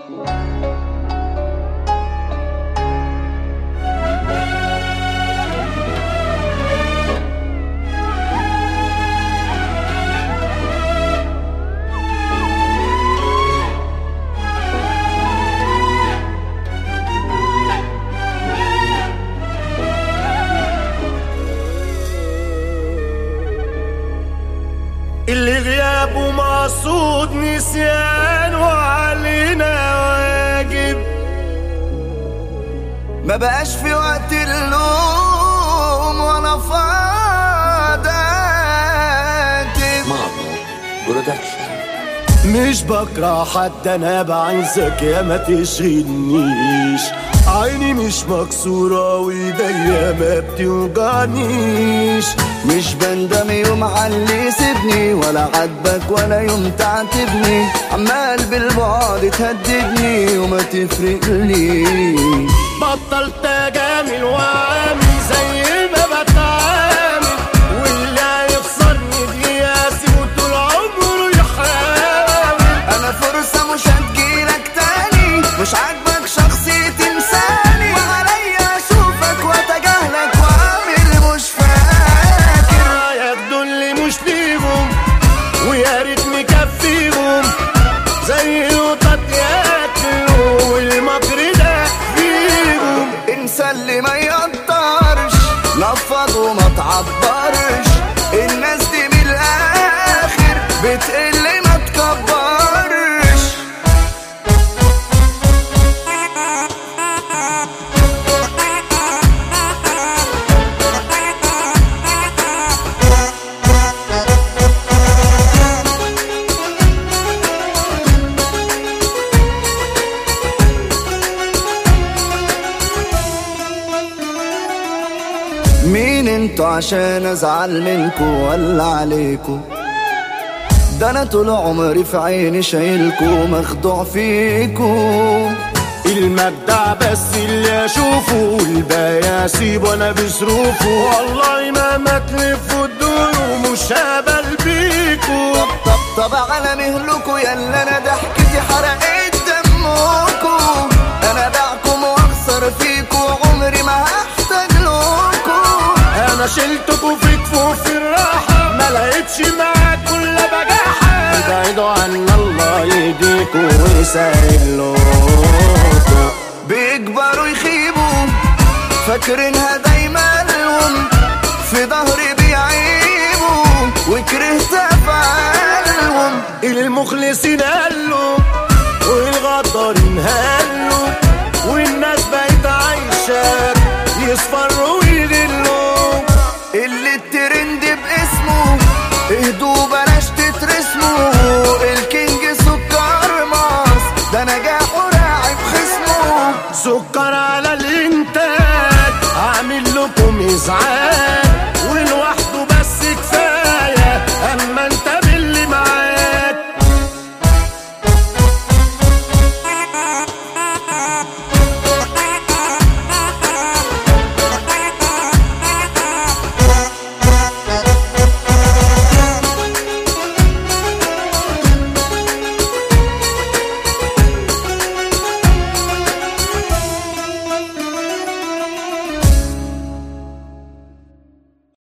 اللي غيابه مقصود نسيان وعلينا واجب، ما بقاش في وقت اللوم ولا فاضي. مش بكره حد، انا بعايزك يا ما تشغلنيش. عيني مش مكسورة وايديا ما بتوجعنيش. مش بندم يوم عاللي سيبني، ولا عاتبك ولا يوم تعاتبني. عمال بالبعد تهددني وما تفرقليش. بطلت اجامل واعمل زي ما بتعامل، واللي هيخسرني دقيقة اسيبه طول عمره يحاول. انا فرصة مش هتجيلك تاني، مش عاجبك شخصية تنساني، وعليا اشوفك واتجاهلك واعمل مش فاكر. ياخدوا اللي مش ليهم ويا ريت مكفيهم، زي القطط ياكلوا والمكر ده فيهم. انسى اللي ما يقدرش، نفض وما تعبرش. الناس دي من الاخر بتقل ما تكبرش. مين انتوا عشان ازعل منكوا ولا عليكوا؟ ده انا طول عمري في عيني شايلكوا مخدوع فيكوا. المجدع بس اللي اشوفه، والباقي اسيبه انا بظروفه. والله ما تلف وتدور ومش هقبل بيكوا. طب على مهلكوا يلا انا ضحكتي حرقت دمكوا. انا باعكم واخسر فيكوا، عمري ما هحتاج لكوا. انا شلتكوا في كفوف الراحة، ما لقيتش معاك كل بجاحة. ابعدوا عنا الله يهديكوا ويسهلكوا. بيكبروا يخيبوا فاكرينها دايما لهم، في ظهري بيعيبوا وكرهت افعالهم. المخلصين قالوا والغدارين هالوا.